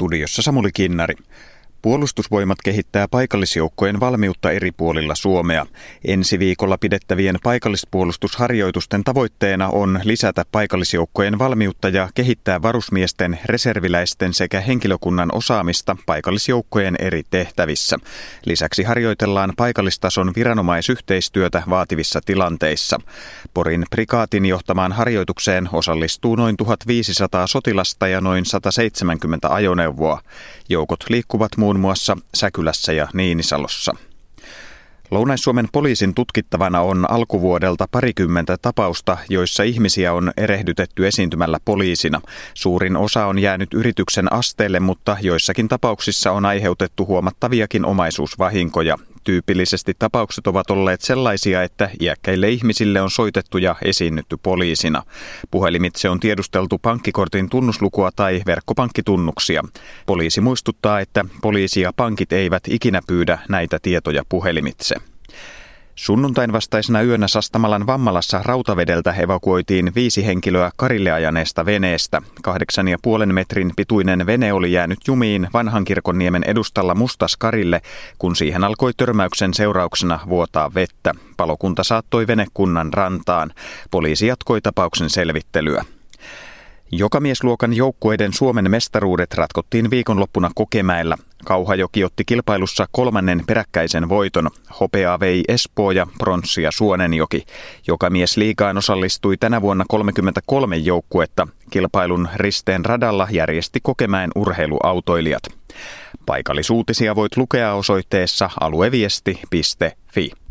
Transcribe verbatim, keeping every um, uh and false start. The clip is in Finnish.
Studiossa Samuli Kinnari. Puolustusvoimat kehittää paikallisjoukkojen valmiutta eri puolilla Suomea. Ensi viikolla pidettävien paikallispuolustusharjoitusten tavoitteena on lisätä paikallisjoukkojen valmiutta ja kehittää varusmiesten, reserviläisten sekä henkilökunnan osaamista paikallisjoukkojen eri tehtävissä. Lisäksi harjoitellaan paikallistason viranomaisyhteistyötä vaativissa tilanteissa. Porin prikaatin johtamaan harjoitukseen osallistuu noin tuhatviisisataa sotilasta ja noin sata seitsemänkymmentä ajoneuvoa. Joukot liikkuvat muun muassa Säkylässä ja Niinisalossa. Lounais-Suomen poliisin tutkittavana on alkuvuodelta parikymmentä tapausta, joissa ihmisiä on erehdytetty esiintymällä poliisina. Suurin osa on jäänyt yrityksen asteelle, mutta joissakin tapauksissa on aiheutettu huomattaviakin omaisuusvahinkoja. Tyypillisesti tapaukset ovat olleet sellaisia, että iäkkäille ihmisille on soitettu ja esiinnytty poliisina. Puhelimitse on tiedusteltu pankkikortin tunnuslukua tai verkkopankkitunnuksia. Poliisi muistuttaa, että poliisi ja pankit eivät ikinä pyydä näitä tietoja puhelimitse. Sunnuntain vastaisena yönä Sastamalan Vammalassa Rautavedeltä evakuoitiin viisi henkilöä karille ajaneesta veneestä. Kahdeksan ja puolen metrin pituinen vene oli jäänyt jumiin Vanhankirkonniemen edustalla Mustaskarille, kun siihen alkoi törmäyksen seurauksena vuotaa vettä. Palokunta saattoi venekunnan rantaan. Poliisi jatkoi tapauksen selvittelyä. Jokamiesluokan joukkueiden Suomen mestaruudet ratkottiin viikonloppuna Kokemäellä. Kauhajoki otti kilpailussa kolmannen peräkkäisen voiton. Hopeaa vei Espoo ja pronssia Suonenjoki. Jokamiesliigaan osallistui tänä vuonna kolmekymmentäkolme joukkuetta. Kilpailun Risteen radalla järjesti Kokemäen urheiluautoilijat. Paikallisuutisia voit lukea osoitteessa alueviesti piste fi.